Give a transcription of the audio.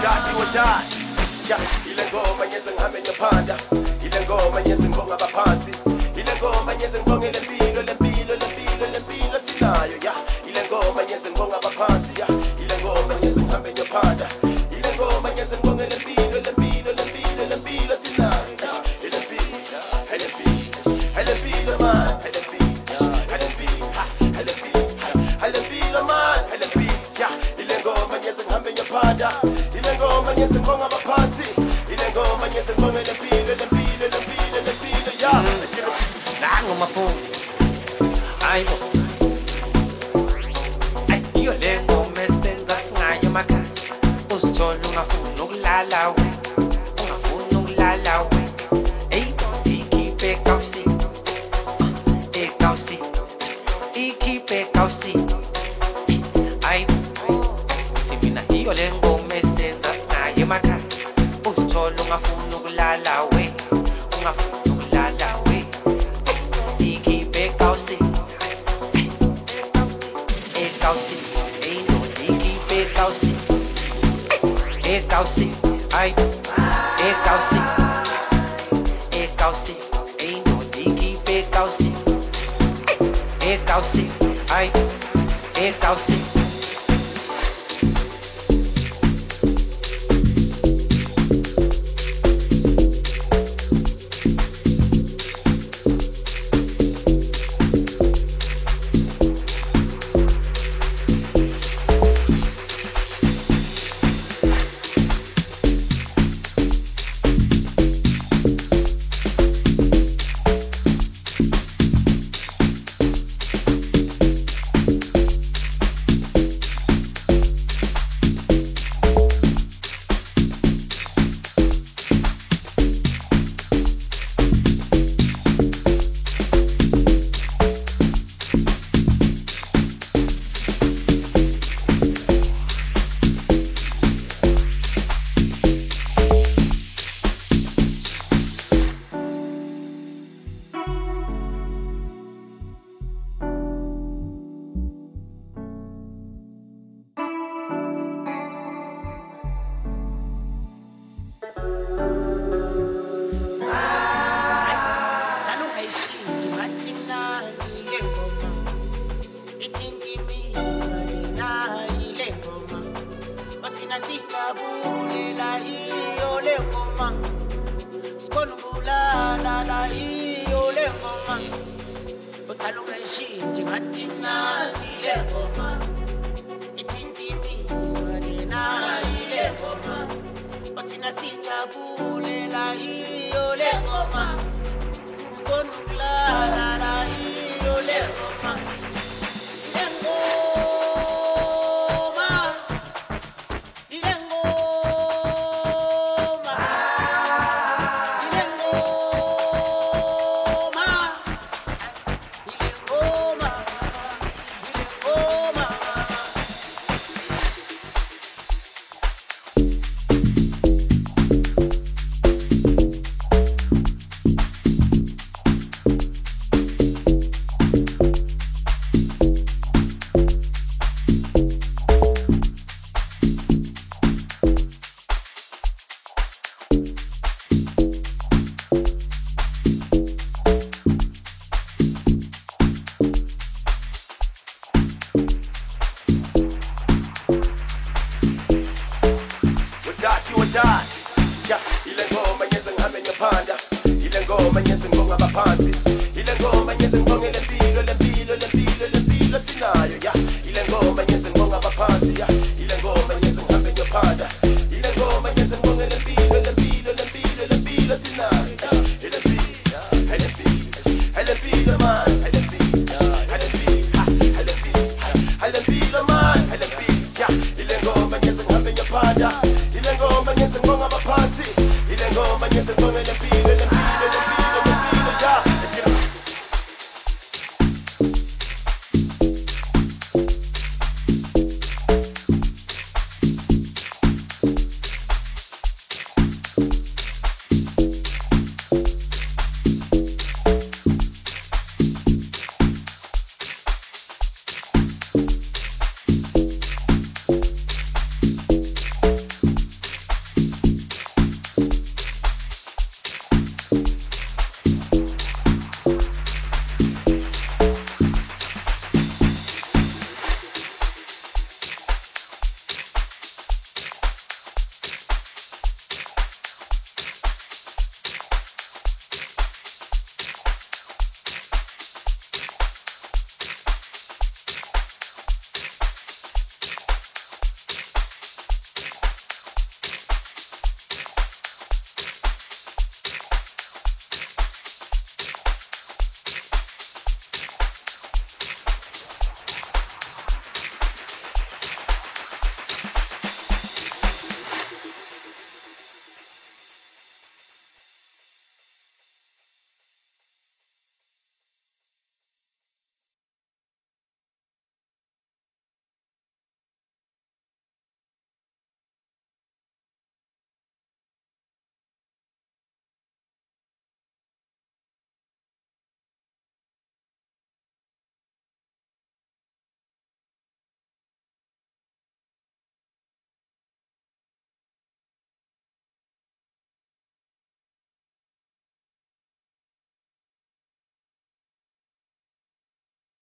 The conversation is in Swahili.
Yeah, ile ngoma yenze ngihambe ngiphanda, ile ngoma yenze ngibonga abaphansi, ile ngoma yenze ngibonge lempilo sinayo. Yeah, ile ngoma yenze ngibonga abaphansi, yeah, ile ngoma yenze ngihambe ngiphanda, ile ngoma yenze ngibonge lempilo sinayo. Helempilo man, helempilo man, yeah, ile ngoma yenze ngihambe ngiphanda, ile ngoma yenze ngibonga abaphansi, ile ngoma yenze ngibonge lempilo yeah. Nangu mafundi ayibo ayiyo le ngoma esenza singayo emakhaya uzithola ungafuni ukulala we ikhiphe ekausi ayibo thina iyo le ngoma esenza singayo emakhaya uzithola ungafuni ukulala we Ekausi, ay, ain't no diggy, ekausi, ay, ekausi. Skonu la la la, yo le goma.